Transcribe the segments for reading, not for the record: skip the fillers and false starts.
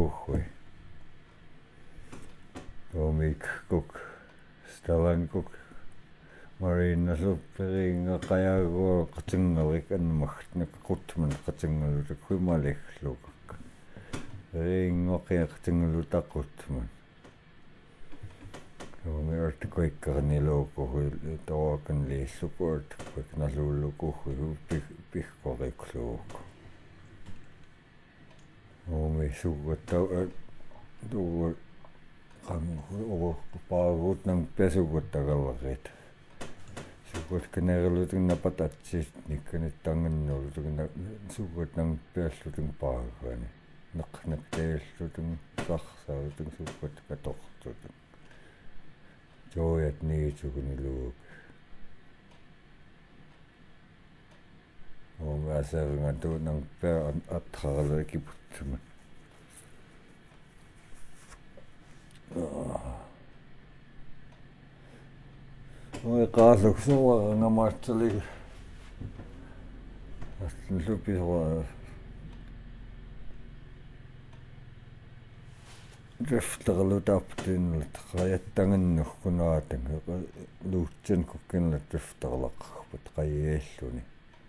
kuhui tuomik kuk stalan kuk marina supperinga qayaguo qatingerik anmagtnak qutman qatingelut kuimaligluk ringoqia qatingelutaqutman tuomi artikuikkarniluukuhui tookan liissuport naluullukuhui pihqoriqluuk tuomi suguttau tuo paagut nang pesuguttaqallerit sugut kanerlutung napatatsit nikkanit tangennuulutung sugut nang peallutung paagani naqnak teellutung sarsaalutung sugut katortutung joojat niitsuguniluuk tuomi aserngatu nang pea atqaralekiputsumat oi qaalluksuwa ngamaartalik aslupisua drifterlutaptinlut qajattangennuhkunaatang luutsan kukkinlat drifterlaqarput qayialluni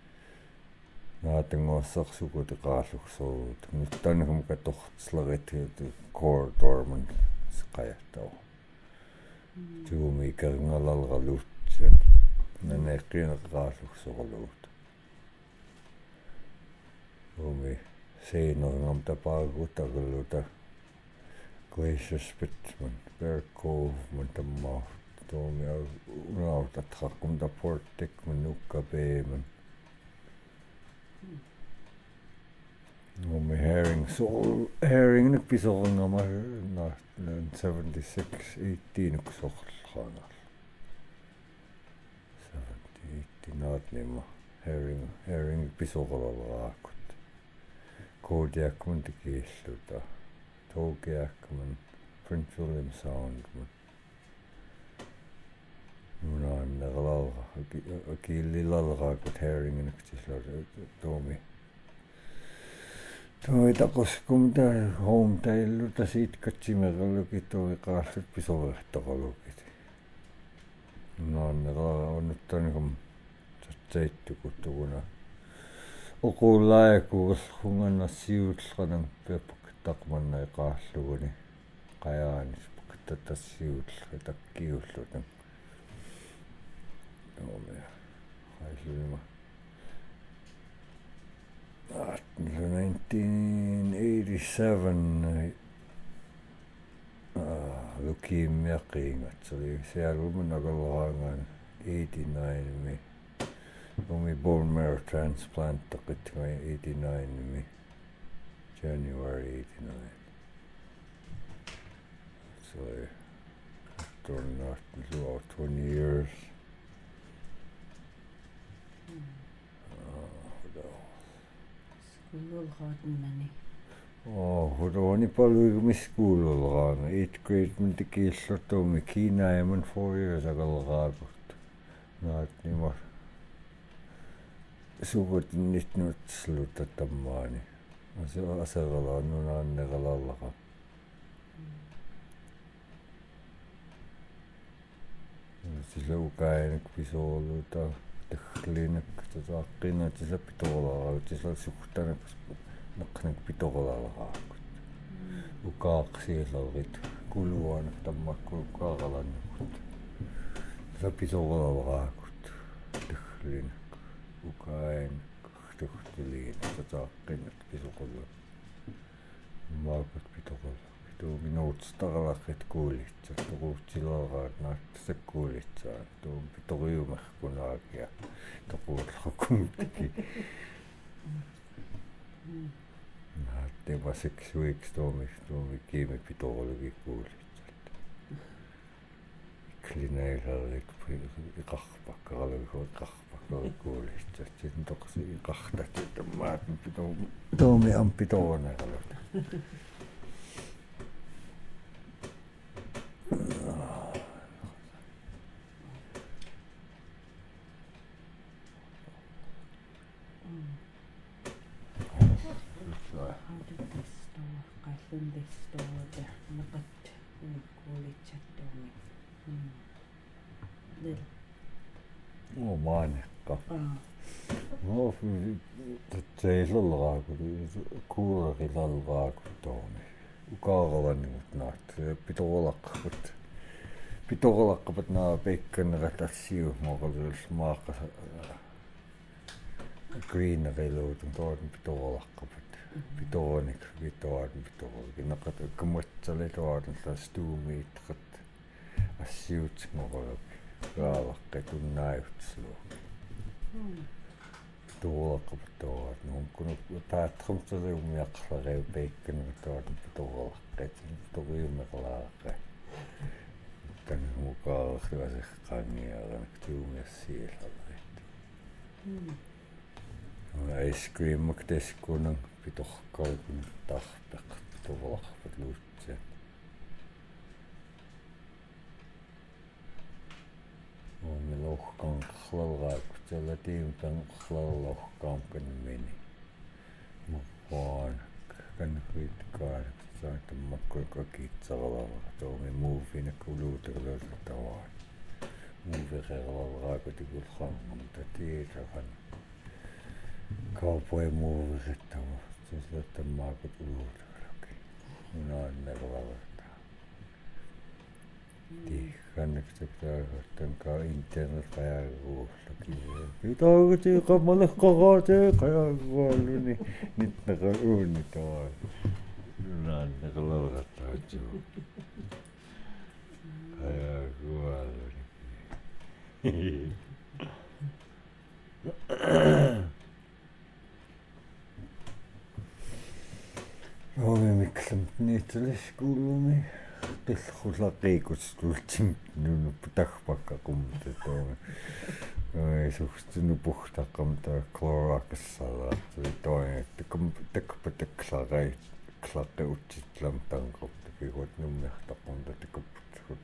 naatanguassarsugut qaalluksuut nuttanhum katortslerit corridorman qayattau tuumi karngalalraluutsan naneqqinaqaalluksorluut tuumi seinerngam tapaagutarluta Glacier Spitzman, Bear Cove, Montamart, tuomi unautatrakkum ta Port Dickman, Nukka Bayman. Tuomi herring nukpisorngama 76, 18 uksorlrangal. 70, 18 naatlima herring pisorlalraakut. Kodiakman tikiilluta. Togiakman, Prince William Soundman. Munaan naqalalra akililalraakut herringinaktislar tuomi taquskum ta hometailluta siitkatsimaqallukit tuomi qaallut pisoreqtaqalukit munaan naqalalra unuttanikum tatsaittukuttukuna uqullaakuullungannassiuullranang pepuk taqmannai qaalluguni qayaanis tattassiuullri takkiullutang tuomi qaillunima 1987 leukemiaqiingatseri sialuma naqalraangaan 89 mi tuomi bone marrow transplant taqitngai 89 mi January 89. So after about 20 years. Schoolulraatnani. Hudoni paluigumiskuululraanga 8th grade mintikiilluttuumi kiinaaman 4 years agalraakut. Naatnima sugut nitnutsluta tammaani. Aserala nunaanneqalallara sila ukaanak pisoorluta taglinak tataaqqiina tila pitorlaaragut tila sugtanak neqqnak pitorlaaragut ukaaqsiillerrit kuluanak tammakku ukaaqalannakut tila pitorlaaragut taglinak ukaanak tuhtuliin tataaqqinnat pisoqullu maakut pitoqullu tuumi nuutstaqalaqit kuulitsat tuquutsilaaraat naattasakkuulitsaat tuumi pitoriumerkunaakia toquullrukumtiki naattima 6 weeks tuumi kiimi pitorlugi kuulitsat klinailerlik iqarpakkaraluguu kuulitsat sitten toqsi iqartat tammaat tuumi ampitoornaqalut How did this store иллунлиллуата нақат куулитсаттуами нэл маанеққа татсаилерлааку куурерилерлааку тооми укаараваннигут наат питоролаққапат наа пекканнератарсиу моқалуус мааққа гринерилуутун тоорн питоролаққапат питороник витоаатн питоролик нақат камматсалилуаатан стуумиитқат ассиутик моқалук рааваққа туннааютсуу питоролаққапат нууккуну тааттрумталиумиаққлариу пекканнератуатн питоролаққат питориумеқалааққа танмукаархивасеққангиаранак туумиассиилаларит айскриммак таскунан питоркаукун тарпеқ питоролаққапат луутсаа мелохканқлалраак талатиим танқлаллоркаампанмини муаан канфиткаар таммаккуаккитсаралара тооми муувинак улуутерлуутаваа муувеқералраакутикуллааммам татиилахан каупой муувеқаттава суллаттаммаакут улуутерлуки унааннерварта тиханнактаптаагаттанка интернет қаяагууллуки питаагутиқамалеққараатee қаяагууллуни нитнеқа уунни таваа унааннерлавраттаатсуу қаяагууллуни миклэм ниитэлэскуулуми qillqulaqqiikus nunu putagpakkaqummut toona suxtunu puhtaqamta Clorox-salaat toona takpatakklarai klaqqi-utsitlam tanqorta kiguat nummertaqumta takupput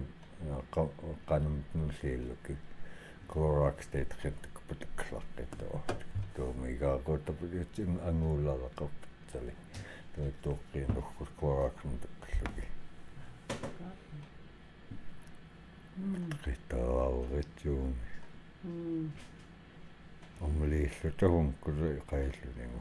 qanumtnulliilluki Clorox teetqin takpataklaqqittua tooma igaaquutaputitsin anguullaraqarpatsali toittuuqqiinukkut Clorox-num takkalluki qittaraaritsuumi omliillutahunkkulu qailluningu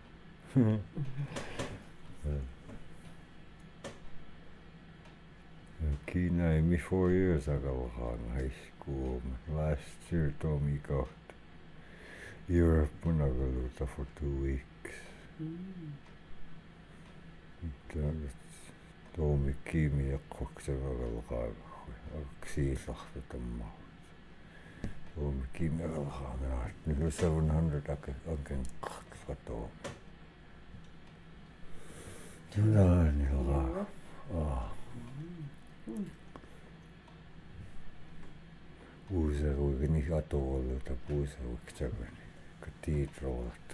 Kina imi 4 years ago high school last year Tommy got Europe munagaluta for 2 weeks Tommy kimi yaqqaksavagalqaaga aksiillarlutamma Tommy kimi agalqaaga 700 akenqartratoo Tulaani Uuseruigini atoorluta puuseruiktagani katiitroorlat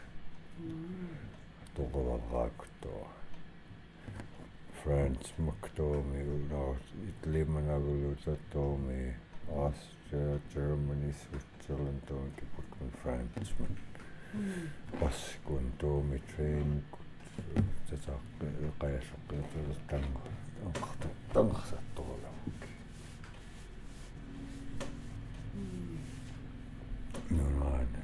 atoorlarraakuttua France Mactomi Italimanaguluta Tomi Austria Germany Switzerland Tomi kiputun Franceman Paskun Tomi train tataqqa qayasoqqirtulertang tanqsattorla Nurana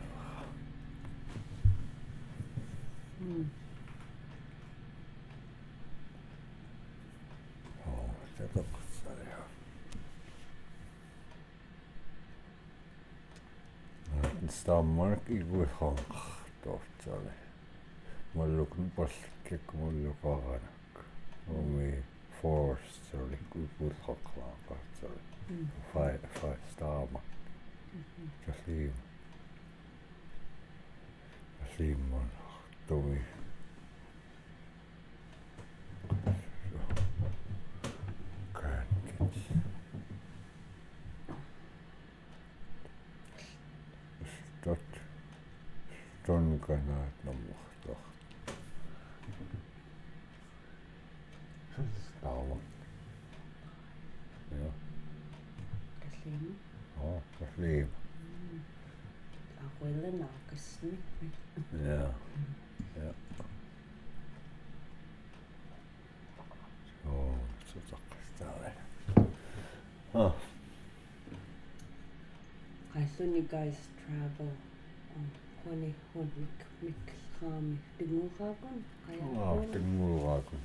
tataqsariha Stammark iguuxortortale Mullukun palkik mulluqaranak Umi forest oli iguuxorqlaaqartale 5 Stammark Tasliimman Tomi grandkids Stonkanaat nammuhtoq Stammark ja Tasliim Tasliim aquillanaqassni ja Ah, Qailluni guys travel. Honi mikkaami tinguqaaqun tingulaakut.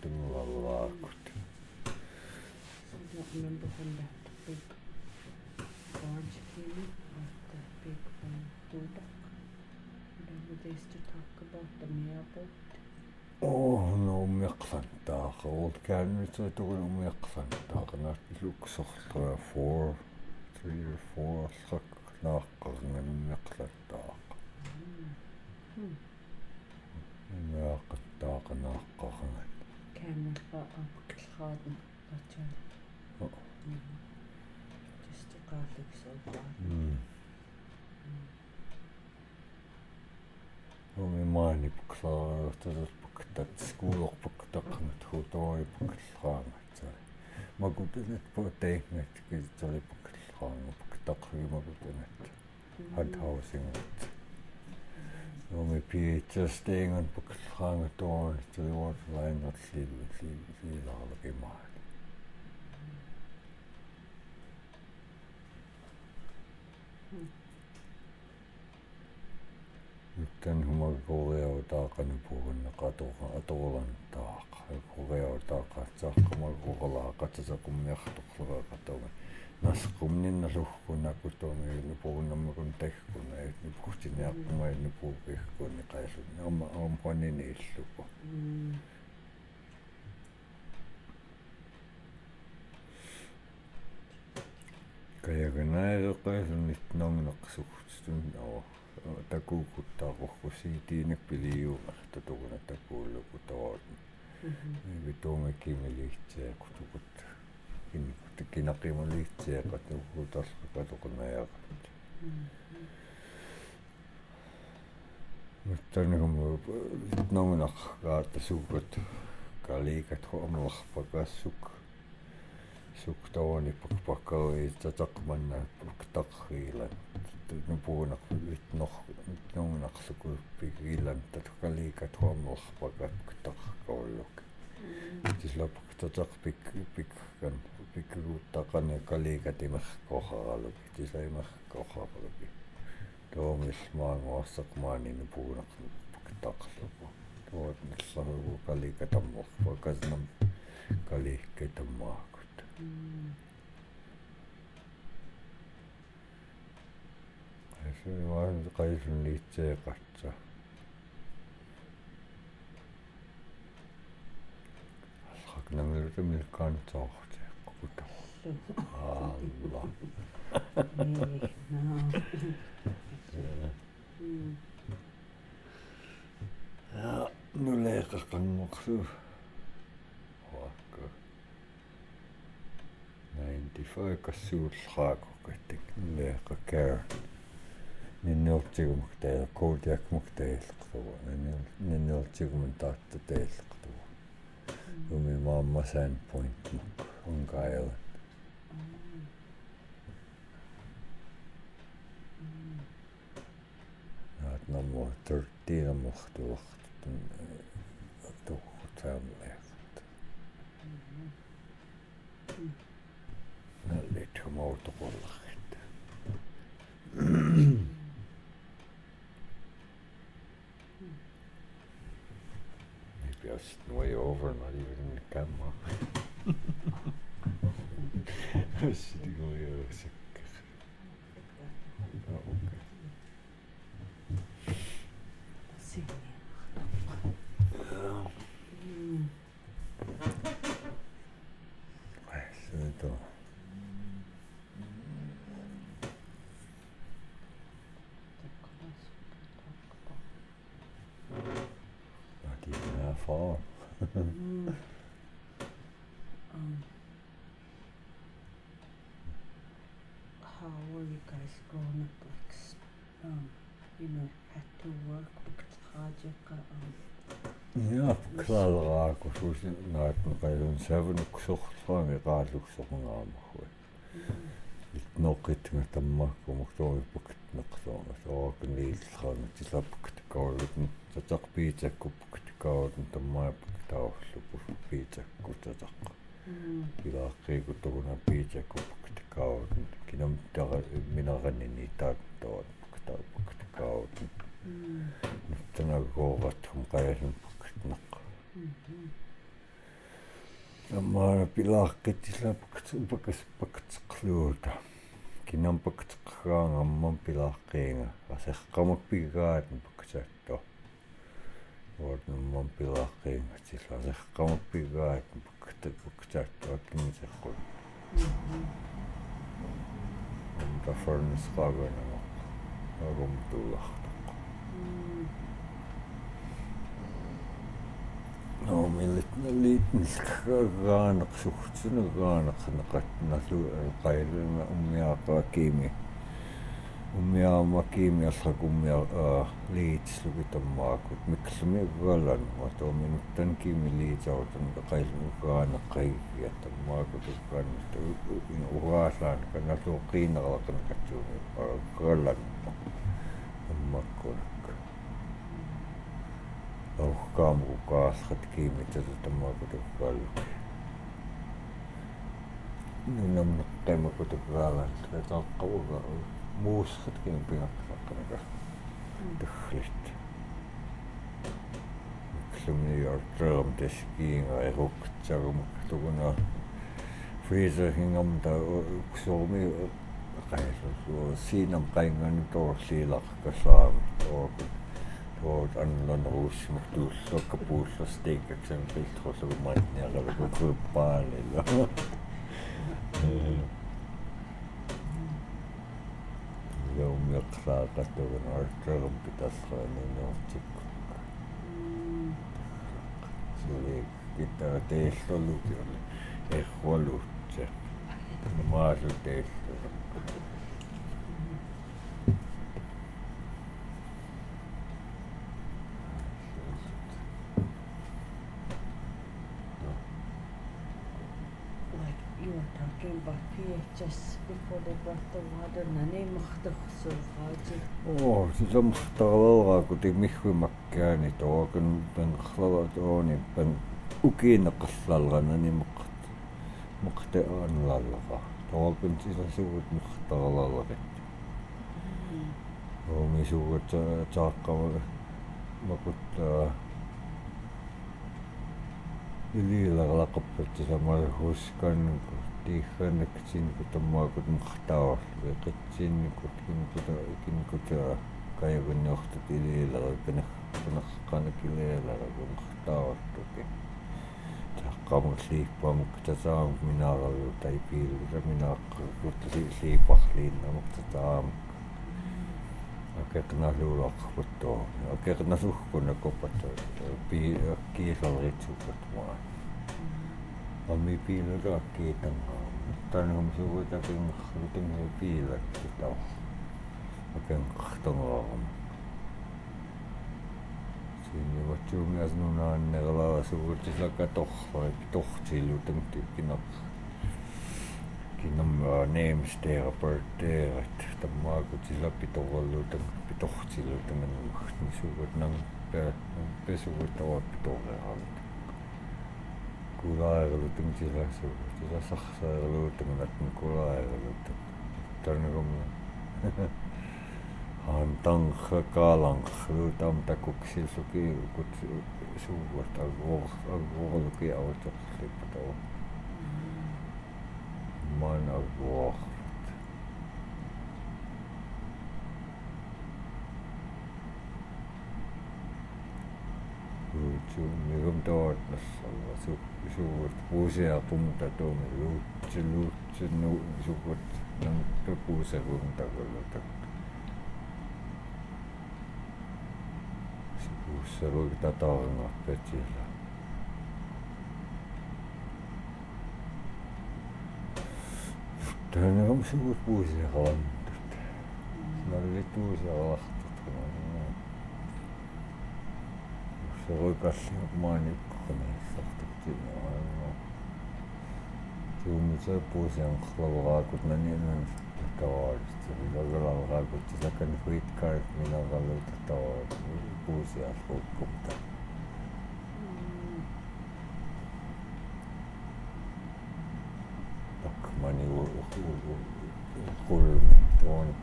I don't remember when that big barge came in, or that big dudak. Whatever they used to talk about the airboat. No umiaqsantaaqa uutkaanmitsuitugun umiaqsantaaqa naartiluksorlua 3 or 4 allak naaqqarngan umiaqsantaaqa umiaqattaaqa naaqqarngan Camera apkilqaadun qatjali. Just a qaalluk solqaadun. Umimaani puksaartarpuktat skuulorpuktaqnat huutoripukkillraangat makutanat puuteingat kitsoripukillraangapuktaqqrimakutanat hard housingat umi PHS-teingan pukillraangatuarnat saliuarlaingat liilaarlaqimaani Nyt humakoreutaaqani puhunna atoqulantaaqa koreutaaqa saqqamakoqalaaqatasaqummiartoqleraaqatauga nasqumninnaluhkunakutumi puhunnammakun tagguna puhtiniaqqumailu puuqihkunni qailluni amhuanini illupu kayaganaaeqaillunit nongneqsuqtun takuukuttaaqorkusiitiinak piliuumertatuгuna takuulluqutavat vituumikimiliitsiaqtukut kinaqimaliitsiaqat nukutarqaqatoqunajaqat muttanigum nongnaqqaatasuukat kaliikat ho'amuarpakassuk suktawani pakpakaui tataqmanna paktaqriilan nupuunaq nongnaqsukupigilan tatkaliikat ho'amuarpakat taqqaulluk tislapuk tataqpikkan pikkuuttaqani kaliikat imerkoqaraluk tislaimerkoqaraluk toomismaanguarsaqmaani nupuunaq paktaqlupu tuotnillarlugu kaliikat ammuarpakasnam kaliikkatammaa Se vaan qaillun liitseeqatsa allaqnangilutamilkaantoorteeqqukutaw Allah ja nuleeqaqanngorsu 95 kassuullraaqoqattik nuleeqakara ninniortigumuktaila koodiakmuktailleqtugu ninniortigumun taattatailleqtugu umi maamma Sandpoint Long Island naat nammu 13 ammuqtuartun tuqqutaamleeqt nallit humautoqullarrit maybe I was sitting way over not even in the camera I was sitting way over okay Not even that far. How were you guys growing up? Like, had to work because Ja, klaalraakus naatnu qailun savanuksorlaangi qaalluksorngaamaxui noqitnga tammakkumuktuuripukitneqsoorma soorkuniillraanga tislapuktikaullutun tataqpiitsakkuppuktikaullutun tammaapuktaullupu piitsakku tataq Pilaqqiikutuguna piitsakkupaktikautin. Kinam minaqanini taattoon paktikautin. Nuttanakoqathum qayasun pakitnaq. Ammaana pilaqqittisla pakatseqluuta. Kinam pakatseqqaangamman pilaqqiinga aseqqamakpigaatn pakatsaatto. Ornamman pilaqqiinga silla aseqqamakpigaatn pakatsaatto akkimisaqquut. Amta farnisqaagana arumtullaqtaq. No liitnilkagaanaq suhtsunagaanaq naqatnalu qailuna ummiaqaakimi ummiaamakimi allaqumia liitslugitammaqut mikllumiaggalan watuminuttan kimi liitsautan qailunagaanaq qaigiattammaqut ukkaannat ugaaslaan kanaluqiinaqalaqan katsuumi aggalan ammakkunak Aukkaamu kaasqat kiimitatamakutukalluk. Nunam naqqaimakutukkaalan taqqavuga muusqat kimpingaqqaqqanaqa tuhlit. Miklumni artram teskiinga eruqtsarumaktuguna freezeringamta uksormi qaisu siinam qaingani torliilaqkasaami tookut. Tuot annan ruusmuktuussa kapuussa steikaksen piltrossumatnia koko paalilla. Joumia katsovan artsarum pitasrainen otsikko. Se oli kitara teestolut jolle ehvalut se. Maasu teestolut. About PHS before they brought the water, nani mahtuqsurqaaji. Sillä muhtavalaa kun mihvimakkaani tuokun penqlavat ooni pen ukiinaqallallana ni maqte aanlallaqa. Tuokun sillä suut muhtavalallaqit. Omi suut taaqqava makuttaa iliilaqappatti samarhuskan tiikhannaksin kutammaakut muhtaawar qitsinnikut kinkuta kaygunniortut iliilaqa pinaqqanakileelaqa muhtaawartuki taqqamuliippaamuk tataamuk minaaqallu taipiilluta minaaqqarut liiparliinnamuk tataamuk akeqnaluulaqputtuo akeqnasuhkunna kopata kiisalritsukut maa Ami piilata kiitangaa. Tänään suutakin rutin piilatti tau. Oikein kahtongaa. Siinä vatsuumias nunaan nelaa suurtisla katohvai tohtsiluuten kinam neemsteeraparteerat. Tammaakut sillä pitovalluuten pitohtsiluuten niin suuret nang pesuvat ovat pitorehalta. Kulaaeruutun sillä saksaeruutun nätten kulaaeruutun. Tänne han tangha kalang luutam takuksil suki kut suuvat agvolki autot lipatau. Man agvol. Mirum tootnassa suurt puusia punta tuomi luutsi suurt namukka puusia punta kolta. Puusia luukta taarna petillä. Tänne on suurt puusia hantut. Mä oli puusia lahtut. Se voi kassia maanikkoneessa. Tuomitse puusian klavaraakut näin tavallisesti. Klavaraakut sakan huitkaat minä valuuta tavallisesti puusia huikkumta. kulmi tuon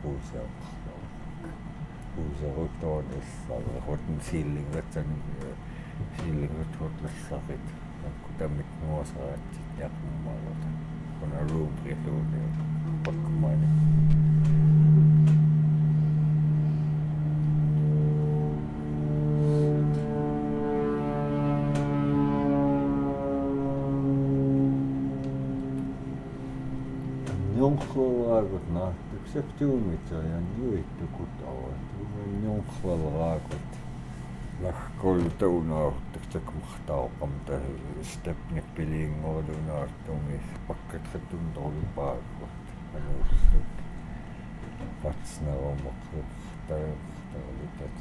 puuserutoon issarruten sillingut hotlassarit akkutamit nuosaraatsit jaqummaruta kuna ruupriluuni pakkumani Jonglaagut nahtuksek tuumitsajan juittukut ovat. Jonglaagut lahkol tuunauhtuksek muhtauqamta stepnik pilingoodunauhtumis pakkatratun tolpaakut. Anustut patsnaromuksut tarvitat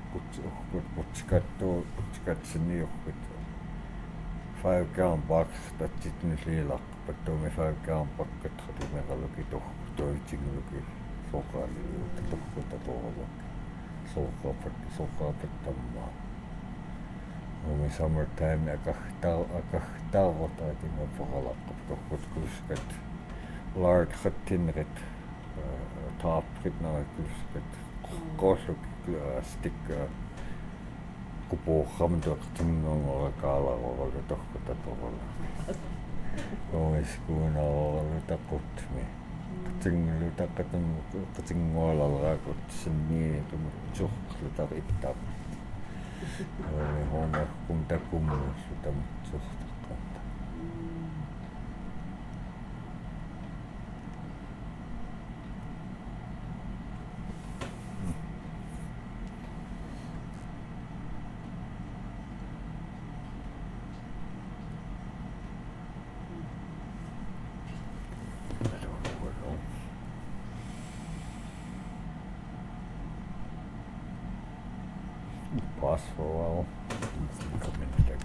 kutskatsenniuhkut. Faukkaan pakstat sitten liilaqpattuumi faukkaan pakkatratimiqaluki tohtoitsinguluki soqaaliluuta tohkutatorluk soqaapattammaa umi summertime akahtaarotaatinga poralaqqap tohkutkuskat lartqattinrit taaprit naakuskat qolluk stikka kupuuqamtuaqtinngorakaalaroraga tohkutatorla oiskuunaroralutakutmi qatinngulutaqatingualalraakut sinniitum tsurqlutar ittaq homerkum takumuussutam tsurtaqqa Pass for a while.